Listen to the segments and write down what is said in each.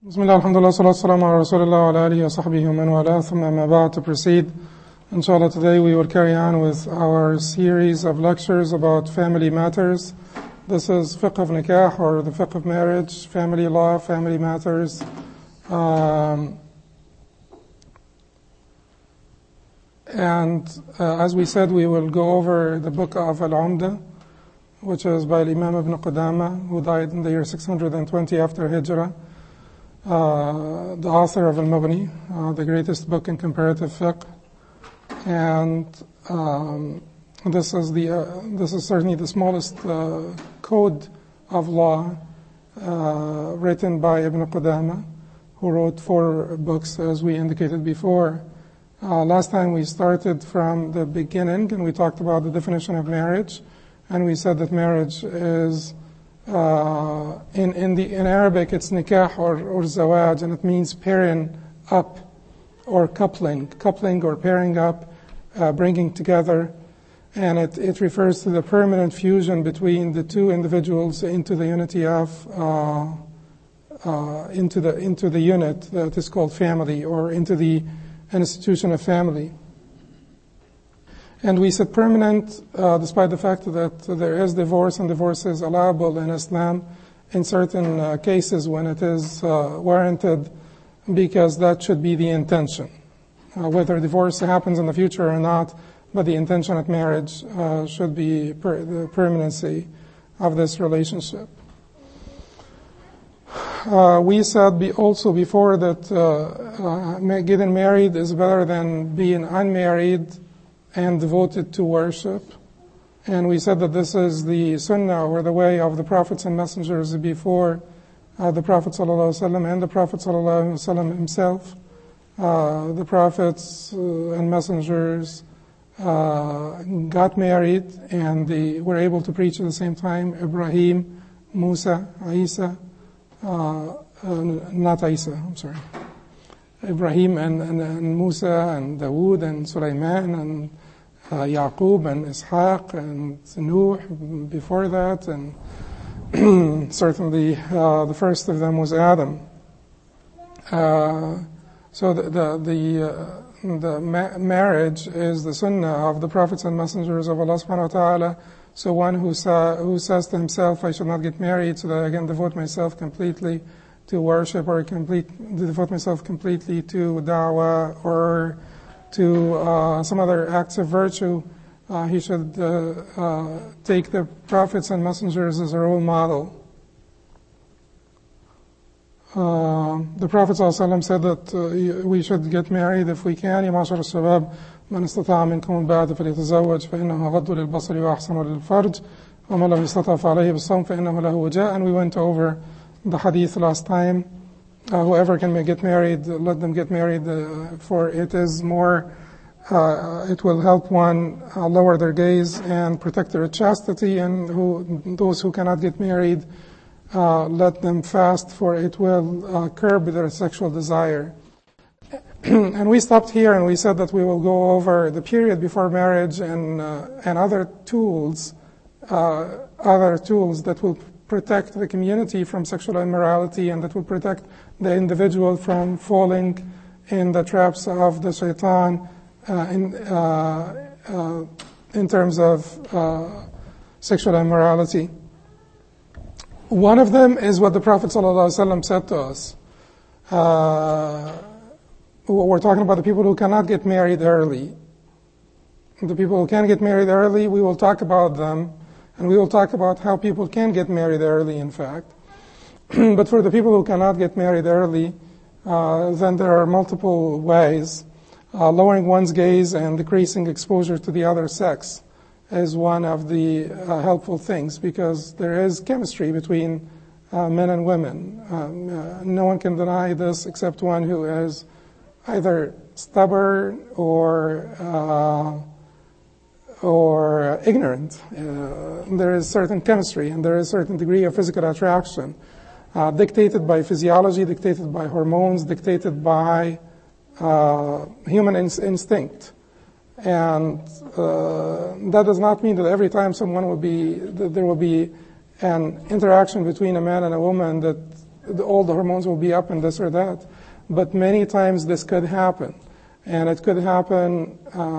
Bismillah, alhamdulillah, salatu salamu ala rasulillah wa ala alihi wa sahbihi wa man wala, thumma ma ba'd. To proceed, inshallah, today we will carry on with our series of lectures about family matters. This is fiqh of nikah, or the fiqh of marriage, family law, family matters. As we said, we will go over the book of Al-Umdah, which is by Imam Ibn Qudama, who died in the year 620 after Hijrah. The author of Al-Mughni, the greatest book in comparative fiqh, and this is certainly the smallest code of law written by Ibn Qudama, who wrote 4 books, as we indicated before. Last time we started from the beginning, and we talked about the definition of marriage, and we said that marriage is in Arabic it's nikah or zawaj, and it means pairing up or coupling or pairing up, bringing together, and it refers to the permanent fusion between the two individuals into the unity of into the unit that is called family, or into the institution of family. And we said permanent, despite the fact that there is divorce, and divorce is allowable in Islam in certain cases when it is warranted, because that should be the intention. Whether divorce happens in the future or not, but the intention of marriage should be the permanency of this relationship. We said also before that getting married is better than being unmarried and devoted to worship. And we said that this is the sunnah, or the way of the prophets and messengers before the Prophet ﷺ and the Prophet ﷺ himself. The prophets and messengers got married, and they were able to preach at the same time. Ibrahim, Musa, Isa, not Isa, I'm sorry. Ibrahim and Musa and Dawood and Sulaiman and Yaqub and Ishaq and Nuh before that, and certainly the first of them was Adam. So the marriage is the sunnah of the prophets and messengers of Allah subhanahu wa ta'ala. So one who says to himself, I should not get married so that I can devote myself completely to worship, or devote myself completely to da'wah, or to some other acts of virtue, he should take the prophets and messengers as a role model. The Prophet ﷺ said that we should get married if we can. يا معشر الشباب من استطاع منكم الباءة فليتزوج فإنه أغض للبصر وأحسن للفرج ومن لم يستطع فعليه بالصوم فإنه له وجاء. And we went over the hadith last time. Whoever can get married, let them get married, for it is more, it will help one lower their gaze and protect their chastity, and those who cannot get married, let them fast, for it will curb their sexual desire. And we stopped here, and we said that we will go over the period before marriage and other tools that will protect the community from sexual immorality, and that will protect the individual from falling in the traps of the shaitan in terms of sexual immorality. One of them is what the Prophet ﷺ said to us. We're talking about the people who cannot get married early. The people who can get married early, we will talk about them, and we will talk about how people can get married early, in fact. But for the people who cannot get married early, then there are multiple ways. Lowering one's gaze and decreasing exposure to the other sex is one of the helpful things, because there is chemistry between men and women. No one can deny this except one who is either stubborn or ignorant. There is certain chemistry, and there is a certain degree of physical attraction, dictated by physiology, dictated by hormones, dictated by human instinct. And that does not mean that every time there will be an interaction between a man and a woman that all the hormones will be up and this or that. But many times this could happen. And it could happen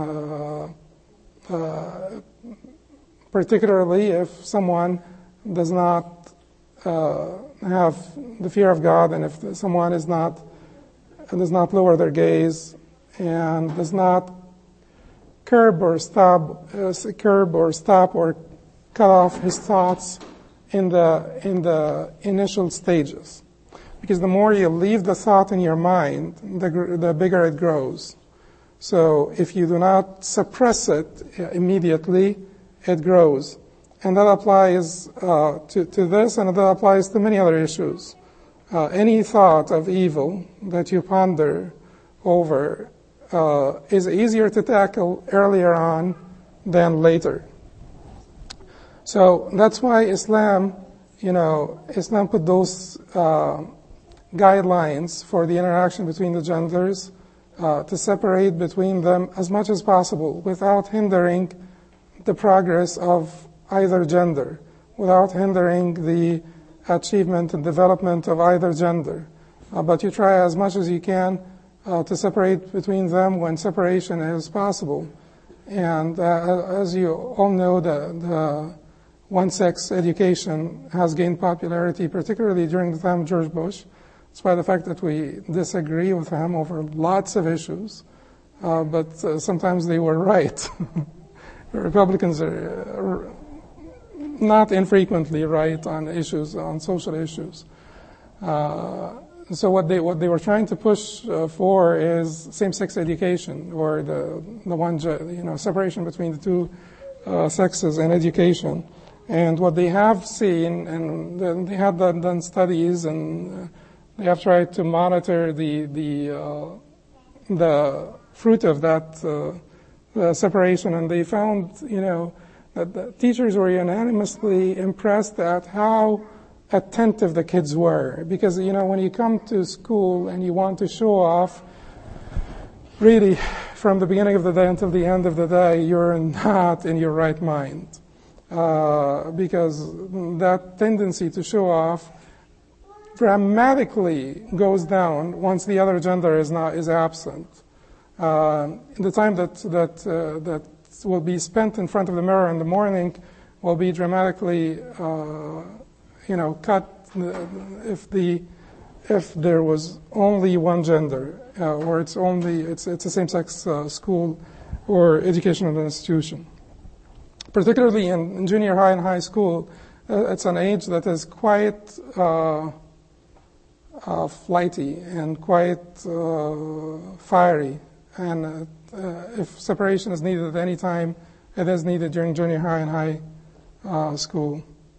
particularly if someone does not have the fear of God, and if someone does not lower their gaze and does not curb or stop or cut off his thoughts in the initial stages. Because the more you leave the thought in your mind, the bigger it grows. So if you do not suppress it immediately, it grows. And that applies to this, and that applies to many other issues. Any thought of evil that you ponder over is easier to tackle earlier on than later. So that's why Islam put those guidelines for the interaction between the genders to separate between them as much as possible without hindering the progress of either gender, without hindering the achievement and development of either gender. But you try as much as you can to separate between them when separation is possible. And as you all know, the one-sex education has gained popularity, particularly during the time of George Bush, despite the fact that we disagree with him over lots of issues. But sometimes they were right. Republicans are not infrequently right on issues, on social issues. So what they were trying to push for is same-sex education, or the separation between the two sexes in education. And what they have seen, and they have done studies, and they have tried to monitor the fruit of that separation, and they found, that the teachers were unanimously impressed at how attentive the kids were. Because, when you come to school and you want to show off, really, from the beginning of the day until the end of the day, you're not in your right mind. Because that tendency to show off dramatically goes down once the other gender is absent. The time that will be spent in front of the mirror in the morning will be dramatically, cut if there was only one gender, or it's a same-sex school or educational institution. Particularly in junior high and high school, it's an age that is quite flighty and quite fiery. And if separation is needed at any time, it is needed during junior high and high school.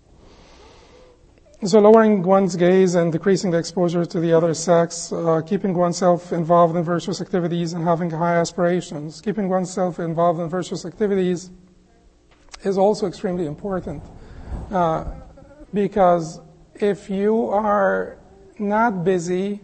So lowering one's gaze and decreasing the exposure to the other sex, keeping oneself involved in virtuous activities and having high aspirations. Keeping oneself involved in virtuous activities is also extremely important, because if you are not busy,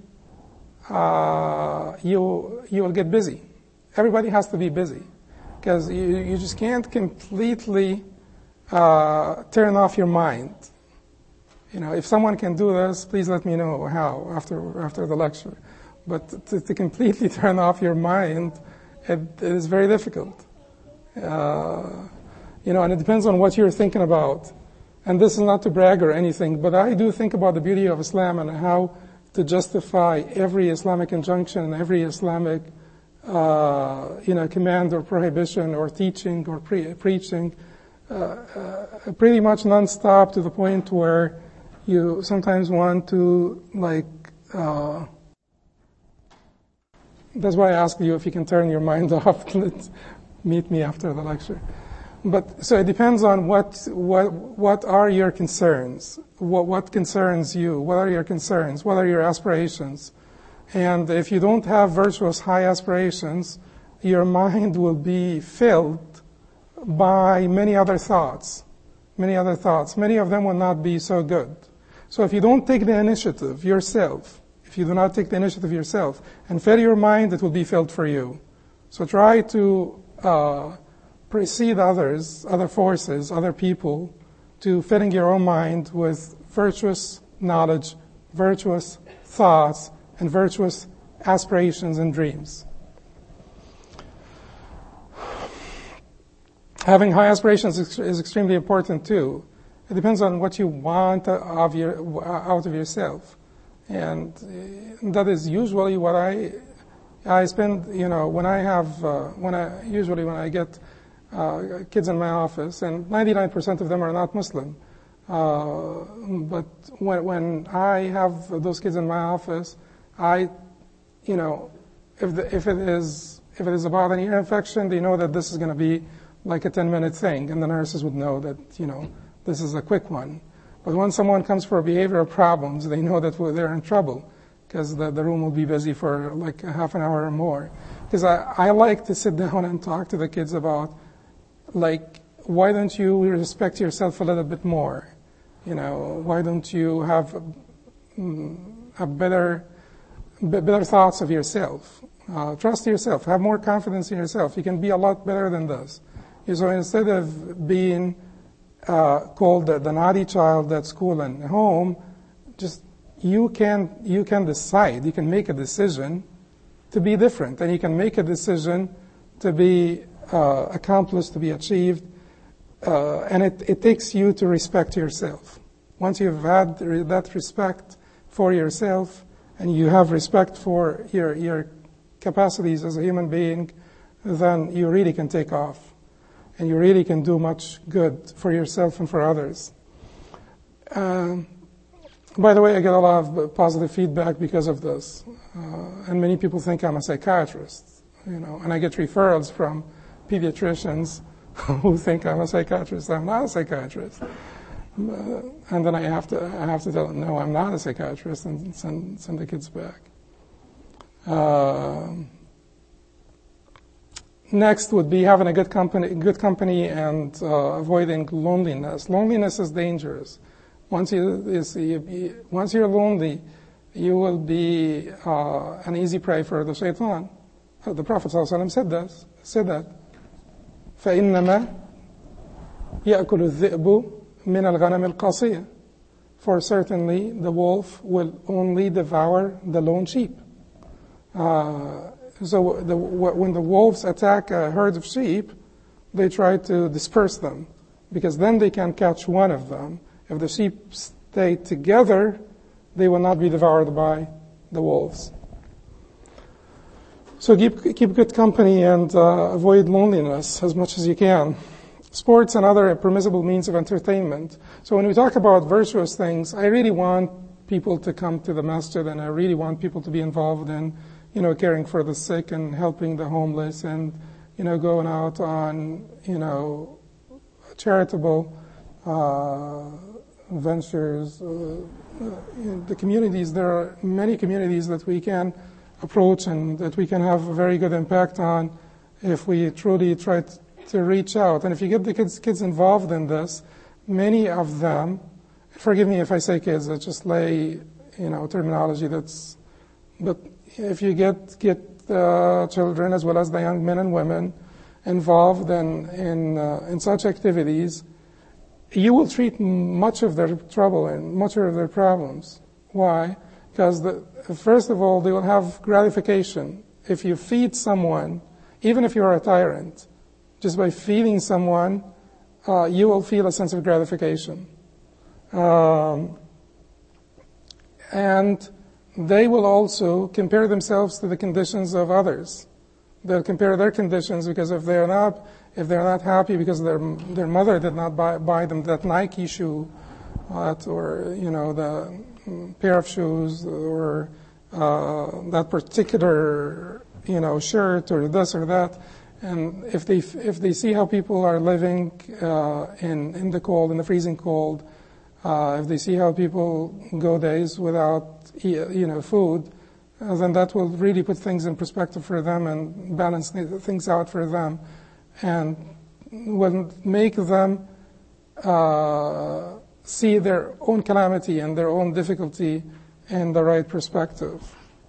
you will get busy. Everybody has to be busy, because you just can't completely turn off your mind. If someone can do this, please let me know how after the lecture. But to completely turn off your mind, it is very difficult. And it depends on what you're thinking about. And this is not to brag or anything, but I do think about the beauty of Islam and how to justify every Islamic injunction, every Islamic command or prohibition or teaching or preaching, pretty much non-stop, to the point where you sometimes want to, that's why I asked you if you can turn your mind off. Let's meet me after the lecture. But so it depends on what are your concerns, what concerns you, what are your concerns, what are your aspirations. And if you don't have virtuous high aspirations, your mind will be filled by many other thoughts. Many of them will not be so good. So if you don't take the initiative yourself, if you do not take the initiative yourself and fill your mind, it will be filled for you. So try to precede others, other forces, other people, to filling your own mind with virtuous knowledge, virtuous thoughts and virtuous aspirations and dreams. Having high aspirations is extremely important too. It depends on what you want out of yourself. And that is usually what I spend, when I get kids in my office, and 99% of them are not Muslim. But when I have those kids in my office, if it is about an ear infection, they know that this is going to be like a 10-minute thing, and the nurses would know that, this is a quick one. But when someone comes for behavioral problems, they know that they're in trouble, because the room will be busy for like a half an hour or more. Because I like to sit down and talk to the kids about, like, why don't you respect yourself a little bit more? Why don't you have better thoughts of yourself? Trust yourself. Have more confidence in yourself. You can be a lot better than this. So instead of being called the naughty child at school and home, just you can decide. You can make a decision to be different, and you can make a decision to be accomplished, to be achieved, and it takes you to respect yourself. Once you've had that respect for yourself, and you have respect for your capacities as a human being, then you really can take off. And you really can do much good for yourself and for others. By the way, I get a lot of positive feedback because of this. And many people think I'm a psychiatrist, and I get referrals from pediatricians who think I'm a psychiatrist. I'm not a psychiatrist. And then I have to tell them, no, I'm not a psychiatrist, and send the kids back. Next would be having a good company and avoiding loneliness. Loneliness is dangerous. Once you're lonely, you will be an easy prey for the shaitan. The Prophet ﷺ said that. فَإِنَّمَا يَأْكُلُ الذِّئْبُ مِنَ الْغَنَمِ الْقَصِيَةِ. For certainly the wolf will only devour the lone sheep. So when the wolves attack a herd of sheep, they try to disperse them, because then they can catch one of them. If the sheep stay together, they will not be devoured by the wolves. So keep good company and avoid loneliness as much as you can. Sports and other permissible means of entertainment. So when we talk about virtuous things, I really want people to come to the masjid, and I really want people to be involved in caring for the sick and helping the homeless, and, going out on, charitable ventures. The communities, there are many communities that we can approach and that we can have a very good impact on if we truly try to reach out. And if you get the kids involved in this, many of them, forgive me if I say kids, I just lay, terminology but if you get children as well as the young men and women involved in such activities, you will treat much of their trouble and much of their problems. Why? Because first of all, they will have gratification. If you feed someone, even if you are a tyrant, just by feeding someone, you will feel a sense of gratification. And they will also compare themselves to the conditions of others. They'll compare their conditions, because if they're not happy because their mother did not buy them that Nike shoe, or the pair of shoes, or that particular shirt, or this or that, and if they see how people are living in the cold, in the freezing cold, if they see how people go days without food, then that will really put things in perspective for them and balance things out for them, and will make them see their own calamity and their own difficulty in the right perspective.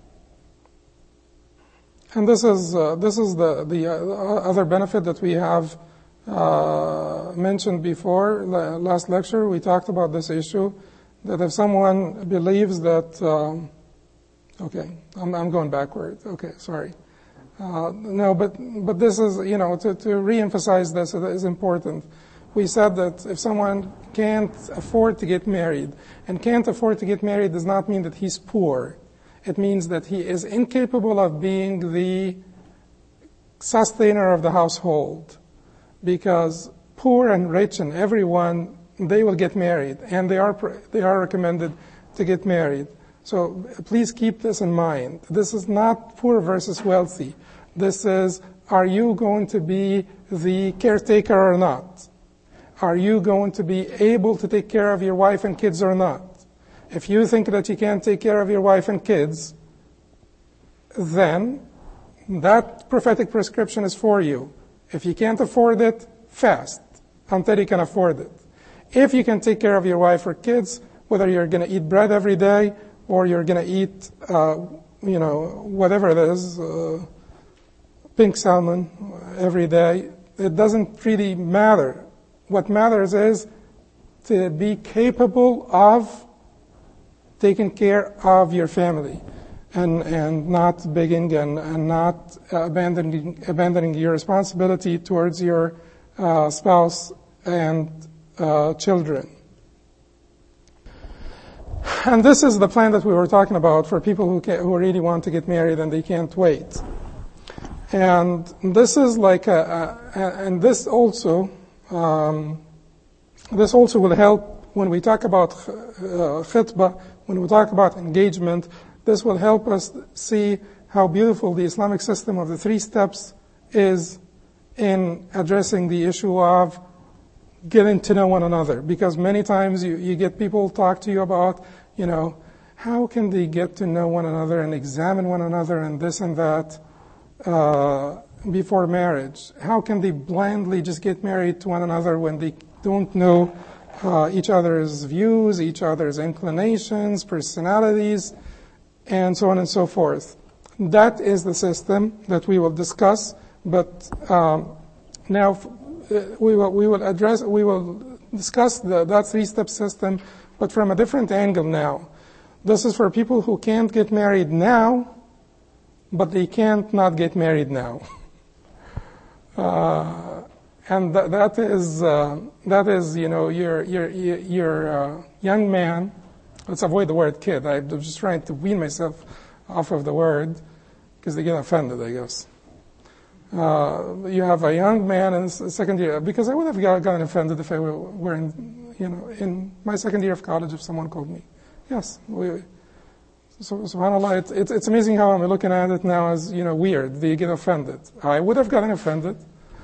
And this is the other benefit that we have mentioned before. Last lecture we talked about this issue, that if someone believes that, okay, I'm going backward. Okay, sorry. No, but this is, to re-emphasize this is important. We said that if someone can't afford to get married, and can't afford to get married does not mean that he's poor. It means that he is incapable of being the sustainer of the household. Because poor and rich and everyone, they will get married, and they are recommended to get married. So please keep this in mind. This is not poor versus wealthy. This is, are you going to be the caretaker or not? Are you going to be able to take care of your wife and kids or not? If you think that you can't take care of your wife and kids, then that prophetic prescription is for you. If you can't afford it, fast until you can afford it. If you can take care of your wife or kids, whether you're going to eat bread every day or you're going to eat, whatever it is, pink salmon every day, it doesn't really matter. What matters is to be capable of taking care of your family and not begging and not abandoning your responsibility towards your spouse and children. And this is the plan that we were talking about for people who really want to get married and they can't wait. And this is like and this also will help when we talk about khitbah, when we talk about engagement. This will help us see how beautiful the Islamic system of the 3 steps is in addressing the issue of getting to know one another. Because many times you get people talk to you about, how can they get to know one another and examine one another and this and that before marriage? How can they blindly just get married to one another when they don't know each other's views, each other's inclinations, personalities, and so on and so forth? That is the system that we will discuss, but now we will discuss that 3-step system, but from a different angle now. This is for people who can't get married now, but they can't not get married now. And that is your young man. Let's avoid the word kid. I'm just trying to wean myself off of the word because they get offended, I guess. You have a young man in second year, because I would have gotten offended if I were in my second year of college if someone called me. Yes, so subhanAllah, it's amazing how I'm looking at it now as, weird. They get offended. I would have gotten offended.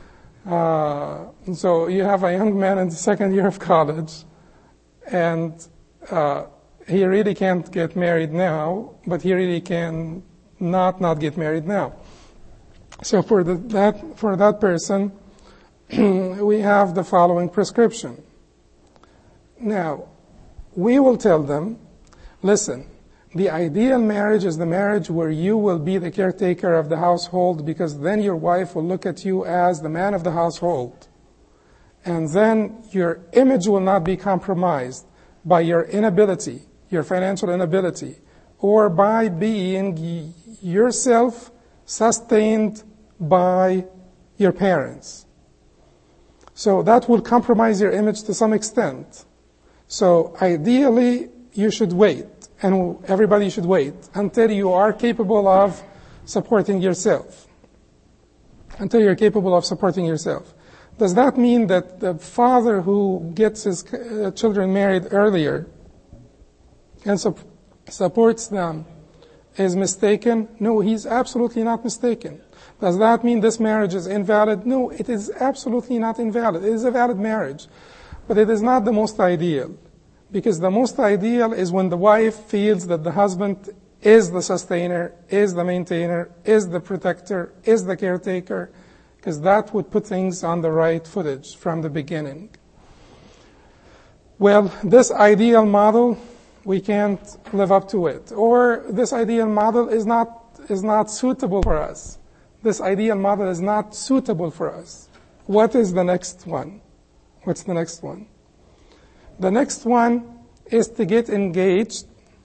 So you have a young man in the second year of college, and he really can't get married now, but he really can not get married now. So for that person, we have the following prescription. Now, we will tell them, listen, the ideal marriage is the marriage where you will be the caretaker of the household, because then your wife will look at you as the man of the household. And then your image will not be compromised by your inability, your financial inability, or by being yourself sustained by your parents. So that will compromise your image to some extent. So ideally, you should wait, and everybody should wait until you are capable of supporting yourself. Until you're capable of supporting yourself. Does that mean that the father who gets his children married earlier and supports them is mistaken? No, he's absolutely not mistaken. Does that mean this marriage is invalid? No, it is absolutely not invalid. It is a valid marriage. But it is not the most ideal. Because the most ideal is when the wife feels that the husband is the sustainer, is the maintainer, is the protector, is the caretaker, because that would put things on the right footage from the beginning. Well, this ideal model, we can't live up to it. Or this ideal model is not suitable for us. This ideal model is not suitable for us. What is the next one? What's the next one? The next one is to get engaged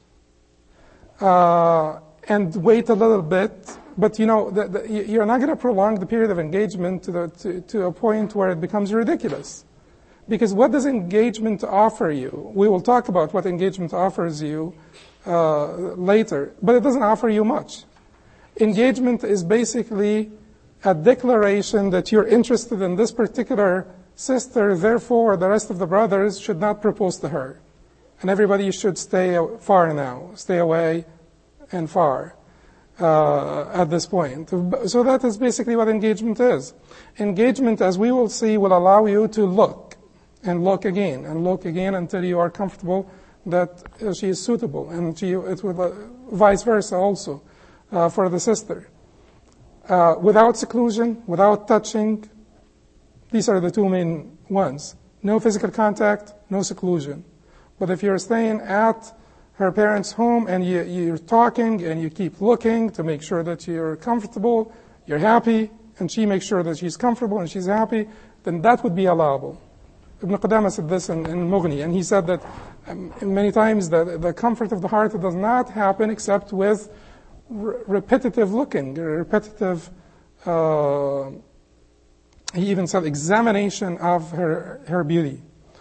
and wait a little bit. But you're not going to prolong the period of engagement to a point where it becomes ridiculous. Because what does engagement offer you? We will talk about what engagement offers you later, but it doesn't offer you much. Engagement is basically a declaration that you're interested in this particular sister, therefore the rest of the brothers should not propose to her. And everybody should stay away and far at this point. So that is basically what engagement is. Engagement, as we will see, will allow you to look and look again and look again until you are comfortable that she is suitable, and it will vice versa also for the sister. Without seclusion, without touching, these are the two main ones. No physical contact, no seclusion. But if you're staying at her parents' home and you're talking and you keep looking to make sure that you're comfortable, you're happy, and she makes sure that she's comfortable and she's happy, then that would be allowable. Ibn Qudama said this in Mughni, and he said that many times the comfort of the heart does not happen except with repetitive looking, repetitive, he even said examination of her beauty.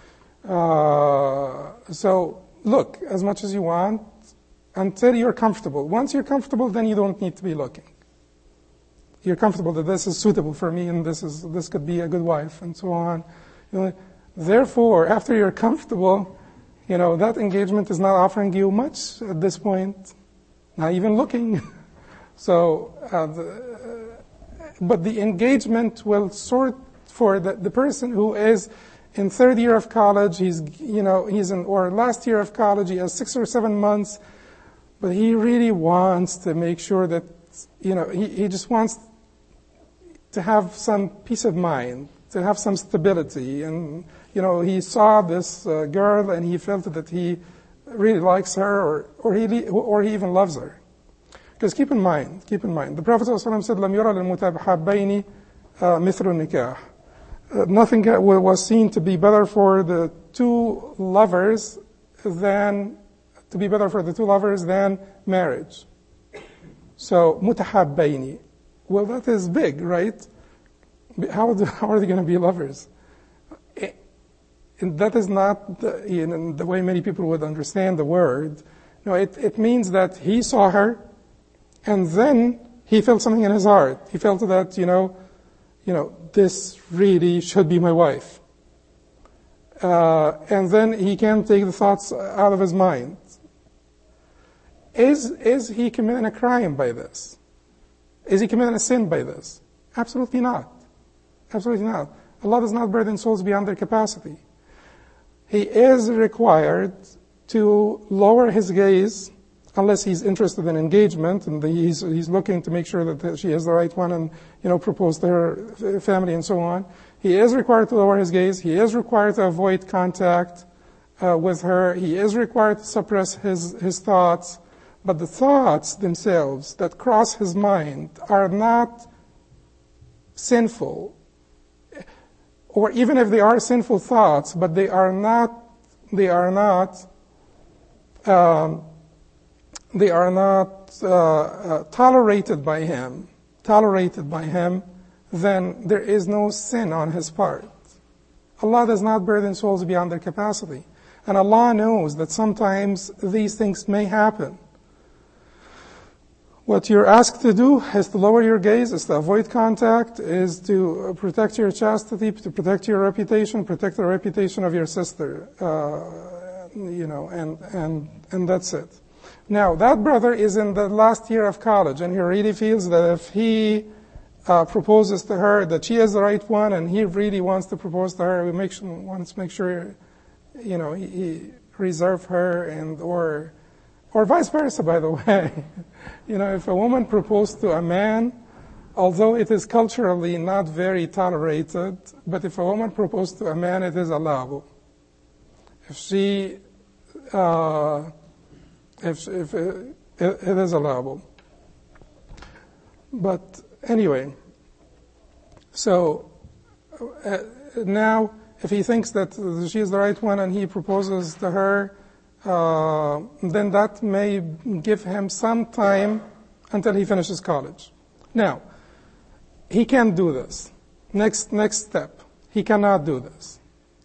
So look as much as you want until you're comfortable. Once you're comfortable, then you don't need to be looking. You're comfortable that this is suitable for me and this could be a good wife and so on. Therefore, after you're comfortable, that engagement is not offering you much at this point, not even looking. So, but the engagement will sort for the person who is in third year of college, he's in, or last year of college, he has 6 or 7 months, but he really wants to make sure that, he just wants to have some peace of mind, to have some stability. And, he saw this girl and he felt that he really likes her or he even loves her. Because keep in mind, the Prophet ﷺ said, لَمْ يُرَى لِلْمُتَابِحَبَّيْنِ مِثْلُ النِّكَاحِ. Nothing was seen to be better for the two lovers than marriage. So, mutahabbaini. Well, that is big, right? How are they going to be lovers? And that is not the way many people would understand the word. No, it means that he saw her, and then he felt something in his heart. He felt that, this really should be my wife. And then he can't take the thoughts out of his mind. Is he committing a crime by this? Is he committing a sin by this? Absolutely not. Absolutely not. Allah does not burden souls beyond their capacity. He is required to lower his gaze unless he's interested in engagement and he's looking to make sure that she is the right one and propose to her family and so on. He is required to lower his gaze. He is required to avoid contact with her. He is required to suppress his thoughts. But the thoughts themselves that cross his mind are not sinful, or even if they are sinful thoughts, but they are not tolerated by him, then there is no sin on his part. Allah does not burden souls beyond their capacity. And Allah knows that sometimes these things may happen. What you're asked to do is to lower your gaze, is to avoid contact, is to protect your chastity, to protect your reputation, protect the reputation of your sister, and that's it. Now, that brother is in the last year of college, and he really feels that if he proposes to her, that she is the right one, and he really wants to propose to her, wants to make sure, he reserve her, or vice versa, by the way. If a woman proposed to a man, although it is culturally not very tolerated, but if a woman proposed to a man, it is allowable. If she, if it is allowable. But anyway, so now if he thinks that she is the right one and he proposes to her, then that may give him some time until he finishes college. Now, he can't do this. Next step, he cannot do this.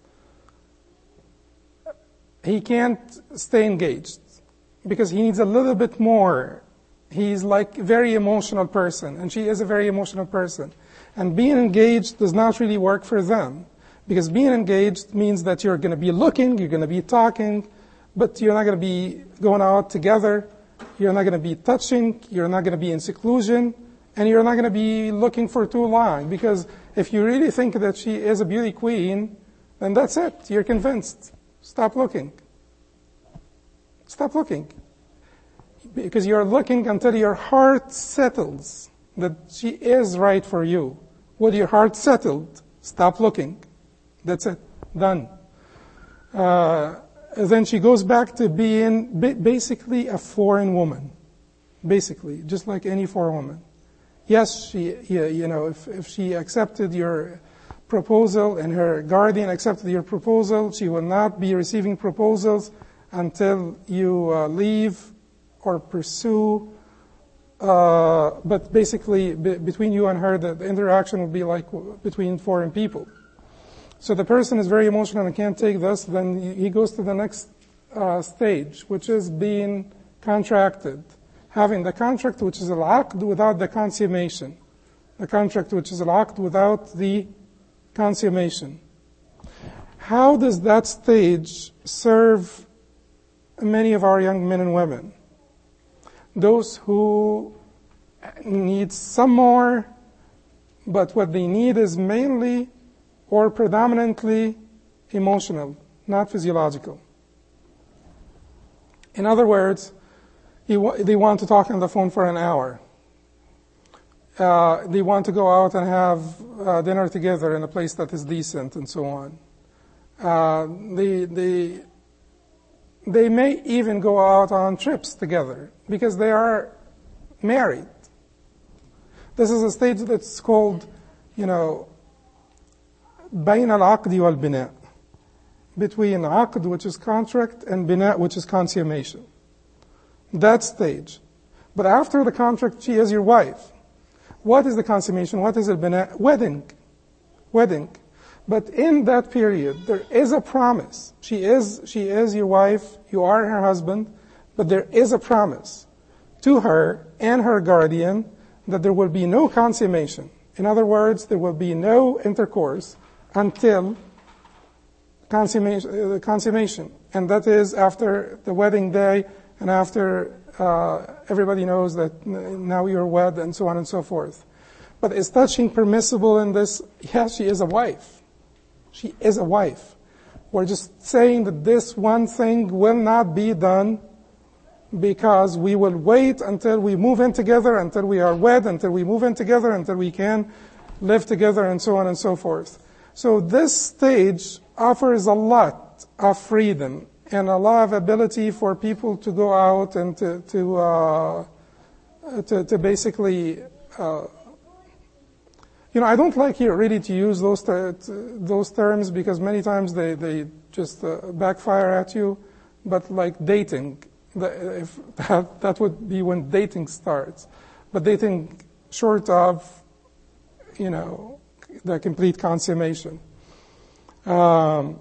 He can't stay engaged because he needs a little bit more. He's like a very emotional person, and she is a very emotional person. And being engaged does not really work for them, because being engaged means that you're going to be looking, you're going to be talking, but you're not going to be going out together, you're not going to be touching, you're not going to be in seclusion, and you're not going to be looking for too long, because if you really think that she is a beauty queen, then that's it, you're convinced. Stop looking. Stop looking. Because you're looking until your heart settles that she is right for you. When your heart settled, stop looking. That's it. Done. Then she goes back to being basically a foreign woman. Basically, just like any foreign woman. Yes, if she accepted your proposal and her guardian accepted your proposal, she will not be receiving proposals until you leave or pursue. But basically, between you and her, the interaction will be like between foreign people. So the person is very emotional and can't take this, then he goes to the next stage, which is being contracted. Having the contract, which is al-aqd, without the consummation. The contract, which is al-aqd, without the consummation. How does that stage serve many of our young men and women? Those who need some more, but what they need is mainly or predominantly emotional, not physiological. In other words, they want to talk on the phone for an hour. They want to go out and have dinner together in a place that is decent and so on. They may even go out on trips together because they are married. This is a stage that's called, بين العقد والبناء, between aqd, which is contract, and bina, which is consummation. That stage. But after the contract, she is your wife. What is the consummation? What is al-bina? Wedding. But in that period, there is a promise. She is your wife, you are her husband, but there is a promise to her and her guardian that there will be no consummation. In other words, there will be no intercourse until consummation. And that is after the wedding day and after everybody knows that now you're wed and so on and so forth. But is touching permissible in this? Yes, she is a wife. She is a wife. We're just saying that this one thing will not be done because we will wait until we move in together, until we are wed, until we move in together, until we can live together, and so on and so forth. So this stage offers a lot of freedom and a lot of ability for people to go out and to basically, I don't like here really to use those terms because many times they just backfire at you. But like dating, if that would be when dating starts. But dating short of, the complete consummation. Can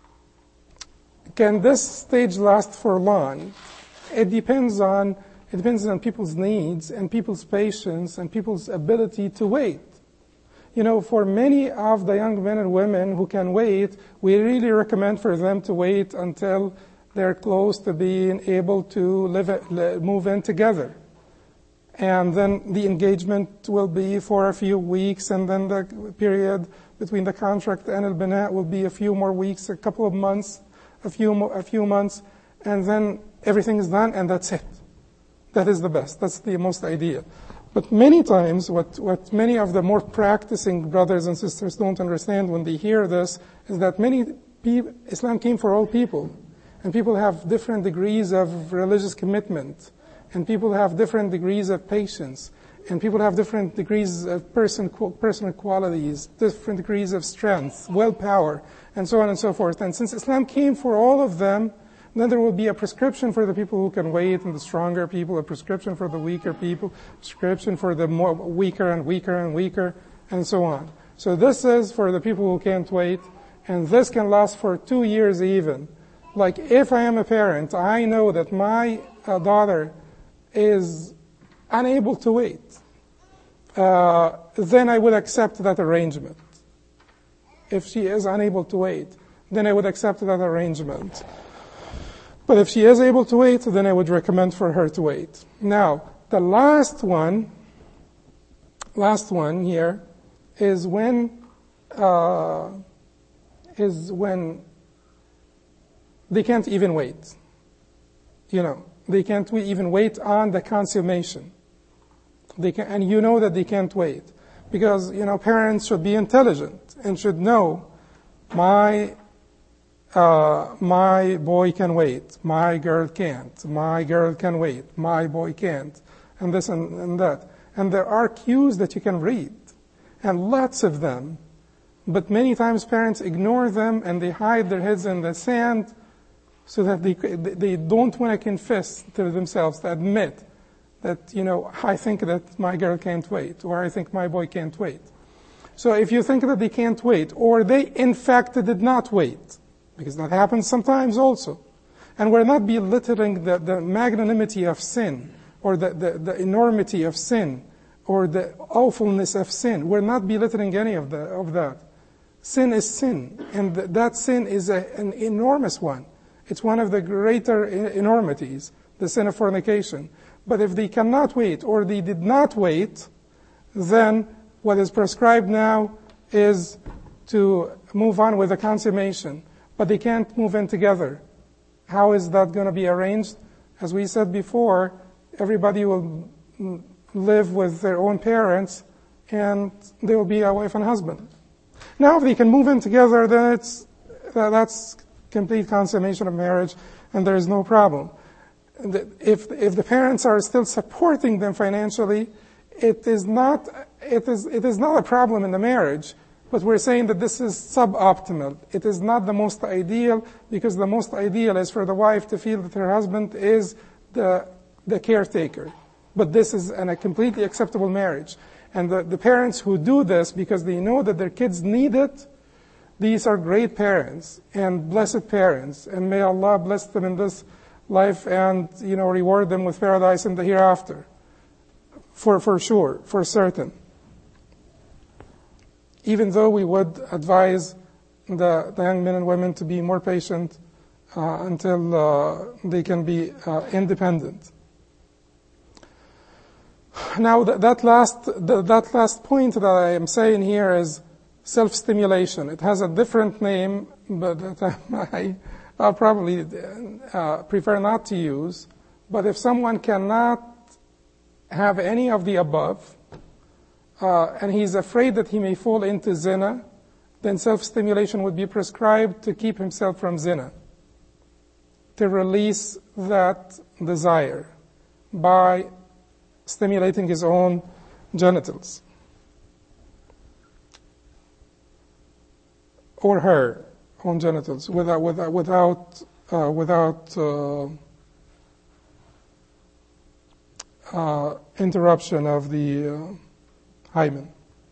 this stage last for long? It depends on people's needs and people's patience and people's ability to wait. For many of the young men and women who can wait, we really recommend for them to wait until they're close to being able to move in together. And then the engagement will be for a few weeks, and then the period between the contract and al-bina will be a few more weeks, a couple of months, a few months, and then everything is done, and that's it. That is the best. That's the most ideal. But many times, what many of the more practicing brothers and sisters don't understand when they hear this is that Islam came for all people. And people have different degrees of religious commitment. And people have different degrees of patience. And people have different degrees of personal qualities, different degrees of strength, willpower, and so on and so forth. And since Islam came for all of them, Then there will be a prescription for the people who can wait and the stronger people, a prescription for the weaker people, prescription for the more weaker and weaker and weaker, and so on. So this is for the people who can't wait, and this can last for 2 years even. Like if I am a parent, I know that my daughter is unable to wait, then I would accept that arrangement. If she is unable to wait, then I would accept that arrangement. But if she is able to wait, then I would recommend for her to wait. Now, the last one here is when they can't even wait. They can't even wait on the consummation. And you know that they can't wait. Because, parents should be intelligent and should know my boy can wait, my girl can't, my girl can wait, my boy can't, and this and that. And there are cues that you can read, and lots of them. But many times parents ignore them and they hide their heads in the sand so that they don't want to confess to themselves, to admit that, I think that my girl can't wait, or I think my boy can't wait. So if you think that they can't wait, or they in fact did not wait, because that happens sometimes also, and we're not belittling the magnanimity of sin, or the enormity of sin, or the awfulness of sin. We're not belittling any of that. Sin is sin, and that sin is an enormous one. It's one of the greater enormities, the sin of fornication. But if they cannot wait, or they did not wait, then what is prescribed now is to move on with the consummation. But they can't move in together. How is that going to be arranged? As we said before, everybody will live with their own parents, and they will be a wife and husband. Now, if they can move in together, then that's complete consummation of marriage, and there is no problem. If the parents are still supporting them financially, it is not a problem in the marriage, but we're saying that this is suboptimal. It is not the most ideal, because the most ideal is for the wife to feel that her husband is the caretaker. But this is a completely acceptable marriage. And the parents who do this because they know that their kids need it, these are great parents and blessed parents. And may Allah bless them in this life and, reward them with paradise in the hereafter. For sure, for certain. Even though we would advise the young men and women to be more patient until they can be independent. Now, that last point that I am saying here is self-stimulation. It has a different name, but I'll probably prefer not to use. But if someone cannot have any of the above, and he's afraid that he may fall into zina, then self-stimulation would be prescribed to keep himself from zina, to release that desire by stimulating his own genitals, or her own genitals, without interruption of the hymen.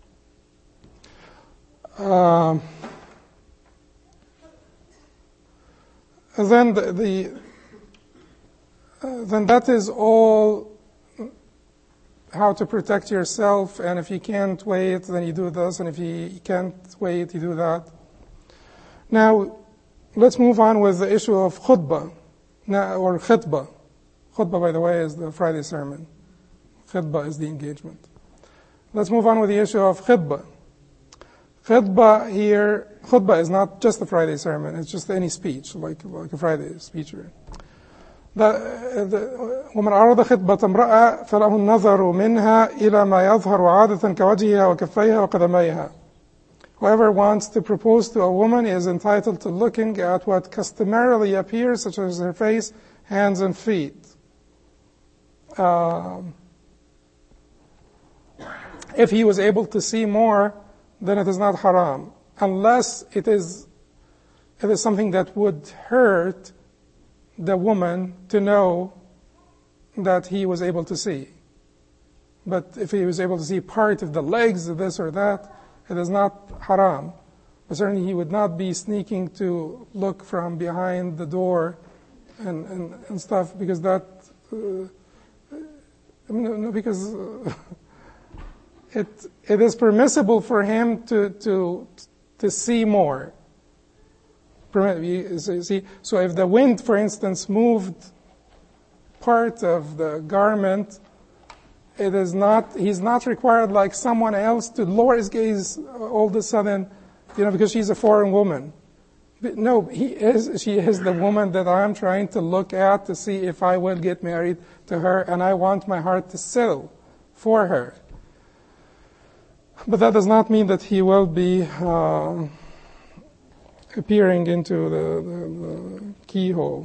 Then then that is all. How to protect yourself, and if you can't wait, then you do this, and if you can't wait, you do that. Now, let's move on with the issue of khutbah, or khutbah. Khutbah, by the way, is the Friday sermon. Khutbah is the engagement. Let's move on with the issue of khutbah. Khutbah is not just the Friday sermon, it's just any speech, like a Friday speech. ومن أراد خطبة امرأة فله النظر منها إلى ما يظهر عادة كوجهها وكفيها وقدميها. Whoever wants to propose to a woman is entitled to looking at what customarily appears, such as her face, hands, and feet. If he was able to see more, then it is not haram, unless it is something that would hurt the woman to know that he was able to see. But if he was able to see part of the legs of this or that, it is not haram. But certainly he would not be sneaking to look from behind the door and stuff, because that, because it is permissible for him to see more. See, so if the wind, for instance, moved part of the garment, he's not required like someone else to lower his gaze all of a sudden, because she's a foreign woman. But no, she is the woman that I'm trying to look at to see if I will get married to her, and I want my heart to settle for her. But that does not mean that he will be peering into the keyhole.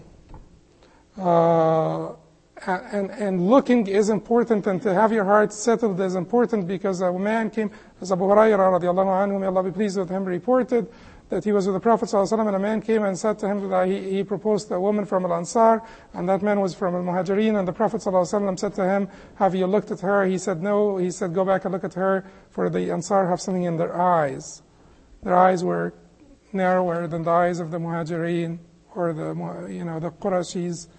And looking is important, and to have your heart settled is important, because a man came, as Abu Hurairah radiallahu anhu, may Allah be pleased with him, reported that he was with the Prophet ﷺ, and a man came and said to him that he proposed to a woman from Al-Ansar, and that man was from Al-Muhajirin, and the Prophet ﷺ said to him, have you looked at her? He said, no. He said, go back and look at her, for the Ansar have something in their eyes. Their eyes were narrower than the eyes of the Muhajirin, or the Qurashis.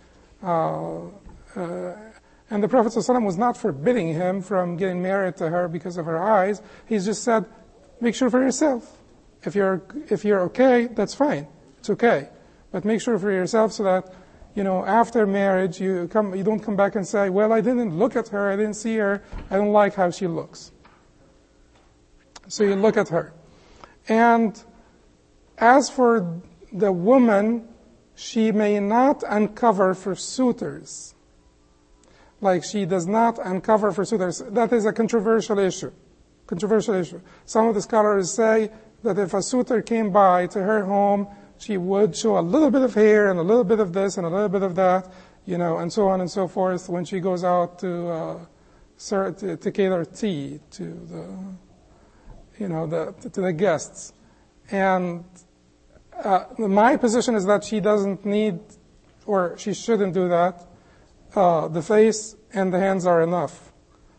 And the Prophet ﷺ was not forbidding him from getting married to her because of her eyes. He just said, make sure for yourself. If you're okay, that's fine. It's okay. But make sure for yourself so that, after marriage, you don't come back and say, well, I didn't look at her, I didn't see her, I don't like how she looks. So you look at her. And as for the woman, she may not uncover for suitors. Like she does not uncover for suitors. That is a controversial issue. Some of the scholars say that if a suitor came by to her home, she would show a little bit of hair and a little bit of this and a little bit of that, and so on and so forth when she goes out to cater tea to the guests. And my position is that she doesn't need, or she shouldn't do that. The face and the hands are enough.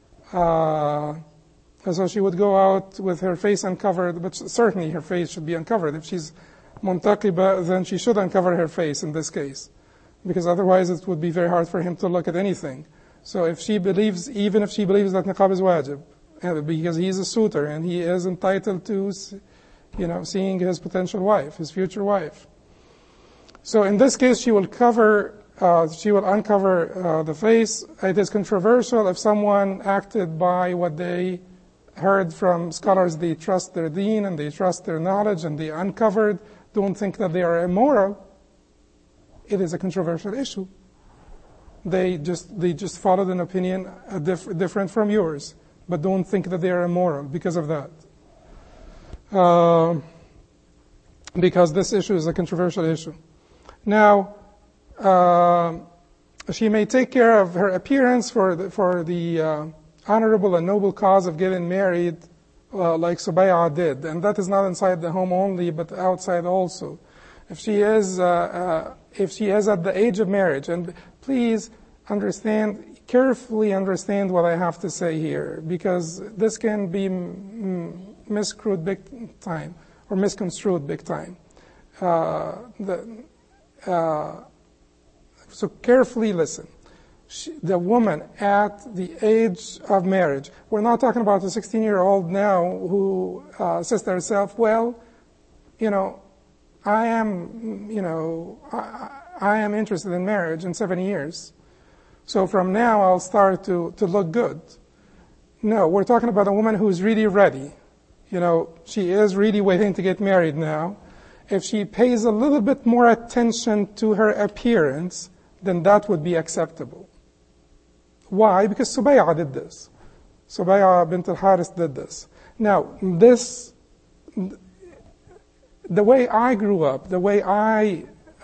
And so she would go out with her face uncovered, but certainly her face should be uncovered. If she's muntaqiba, then she should uncover her face in this case, because otherwise it would be very hard for him to look at anything. So even if she believes that niqab is wajib, because he is a suitor and he is entitled to, seeing his potential wife, his future wife. So in this case, she will uncover the face. It is controversial if someone acted by what they heard from scholars. They trust their deen and they trust their knowledge, and they uncovered. Don't think that they are immoral. It is a controversial issue. They just followed an opinion different from yours, but don't think that they are immoral because of that. Because this issue is a controversial issue. Now, she may take care of her appearance for the honorable and noble cause of getting married, like Subay'ah did, and that is not inside the home only, but outside also. If she is at the age of marriage, and please carefully understand what I have to say here, because this can be misconstrued big time, or misconstrued big time. So carefully listen. The woman at the age of marriage, we're not talking about a 16-year-old now who says to herself, well, I am interested in marriage in 7 years. So from now I'll start to look good. No, we're talking about a woman who's really ready. She is really waiting to get married now. If she pays a little bit more attention to her appearance, then that would be acceptable. Why? Because Subay'ah did this. Subay'ah bint al-Haris did this. Now, the way I grew up, the way I,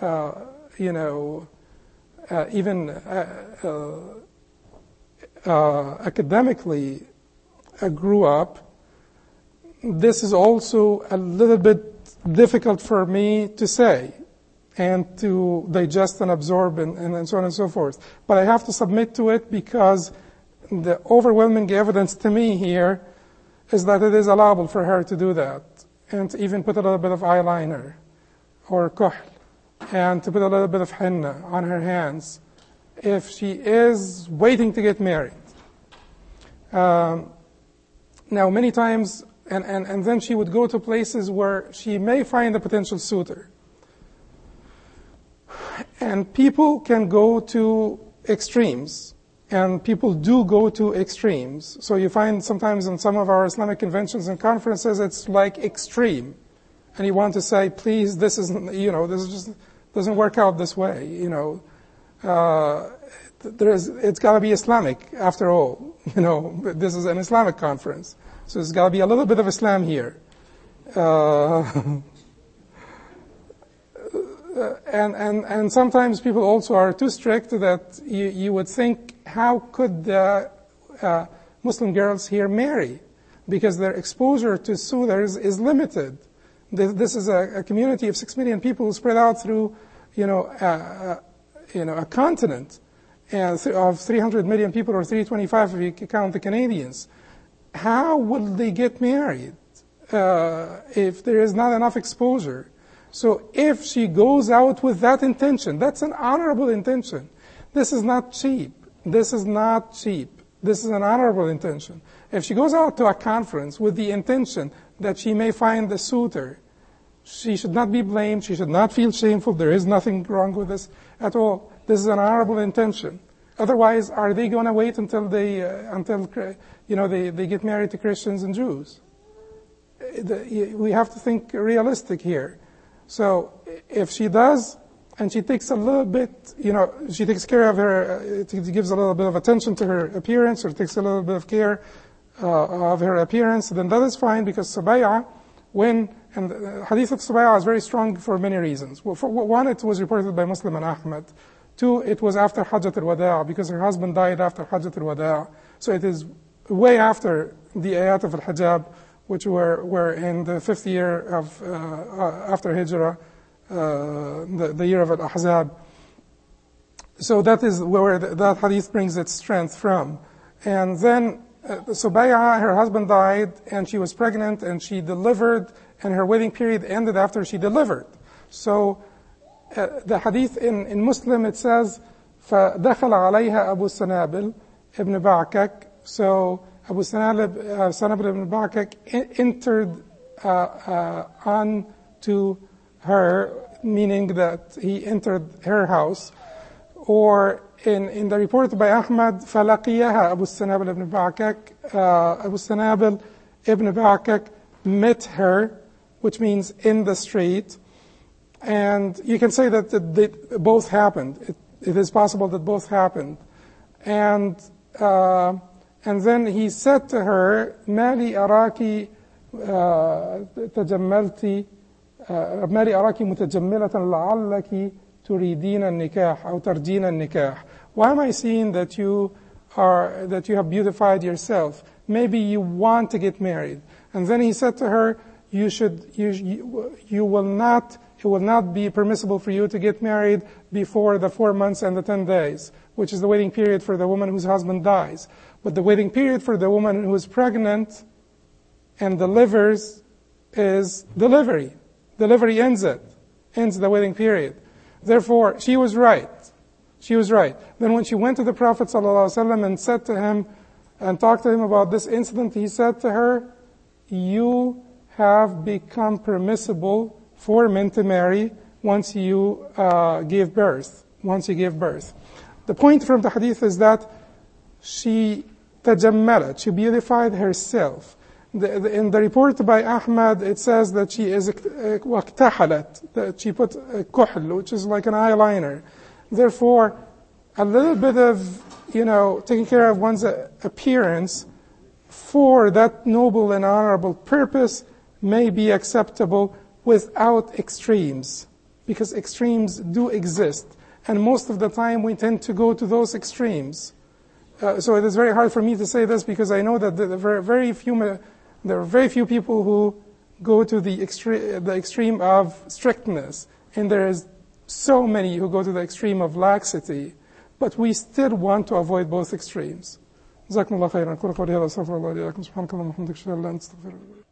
academically grew up, this is also a little bit difficult for me to say. and to digest and absorb and so on and so forth. But I have to submit to it because the overwhelming evidence to me here is that it is allowable for her to do that, and to even put a little bit of eyeliner or kuhl, and to put a little bit of henna on her hands if she is waiting to get married. Now, many times, and then she would go to places where she may find a potential suitor. And people can go to extremes, and people do go to extremes. So you find sometimes in some of our Islamic conventions and conferences, it's like extreme. And you want to say, please, this isn't, this just doesn't work out this way, it's got to be Islamic after all. This is an Islamic conference. So there's got to be a little bit of Islam here. And sometimes people also are too strict that you would think, how could the Muslim girls here marry? Because their exposure to suitors is limited. This is a community of 6 million people spread out through, a continent of 300 million people, or 325 if you count the Canadians. How will they get married if there is not enough exposure? So if she goes out with that intention, that's an honorable intention. This is not cheap. This is not cheap. This is an honorable intention. If she goes out to a conference with the intention that she may find a suitor, she should not be blamed. She should not feel shameful. There is nothing wrong with this at all. This is an honorable intention. Otherwise, are they going to wait until they get married to Christians and Jews? We have to think realistic here. So if she does, and she takes a little bit, she takes care of her, gives a little bit of attention to her appearance, or takes a little bit of care of her appearance, then that is fine, because Subay'a, and the hadith of Subay'a is very strong for many reasons. Well, for one, it was reported by Muslim and Ahmad. Two, it was after Hajjat al-Wada', because her husband died after Hajjat al-Wada'. So it is way after the ayat of al-Hijab, which were in the 5th year of after Hijrah, the year of al-Ahzab. So that is where that hadith brings its strength from. And then Subay'a, her husband died, and she was pregnant, and she delivered, and her waiting period ended after she delivered. So the hadith in Muslim, it says, فَدَخَلَ عَلَيْهَا أَبُو السَّنَابِلِ ibn Ba'kak. So Abu Sanabil ibn Ba'kak entered onto her, meaning that he entered her house. Or in the report by Ahmad, فَلَقِيَهَا Abu Sanabil ibn Ba'kak. Abu Sanabil ibn Ba'kak met her, which means in the street. And you can say that both happened. It is possible that both happened. And then he said to her, مَا لِي أَرَاكِ تَجَمَّلْتِ مَا لِي أَرَاكِ مُتَجَمِّلَةً لَعَلَّكِ تُرِيدِينَ النِّكَاحَ أو تَرْجِينَ النِّكَاحَ. Why am I seeing that you have beautified yourself? Maybe you want to get married. And then he said to her, it will not be permissible for you to get married before the 4 months and the 10 days, which is the waiting period for the woman whose husband dies. But the waiting period for the woman who is pregnant and delivers is delivery. Delivery ends the waiting period. Therefore, she was right. She was right. Then when she went to the Prophet ﷺ and said to him, and talked to him about this incident, he said to her, you have become permissible for men to marry once you give birth. Once you give birth. The point from the hadith is that she tajammalat, she beautified herself. In the report by Ahmad, it says that she is waqtahalat, that she put a kuhl, which is like an eyeliner. Therefore, a little bit of, taking care of one's appearance for that noble and honorable purpose may be acceptable without extremes, because extremes do exist. And most of the time we tend to go to those extremes. So it is very hard for me to say this, because I know that there are very few people who go to the extreme of strictness. And there is so many who go to the extreme of laxity, but we still want to avoid both extremes. جزاكم الله خيرا. أقول قولي هذا، أستغفر الله لي ولكم. سبحانك اللهم وبحمدك، أشهد أن لا إله إلا أنت، أستغفرك.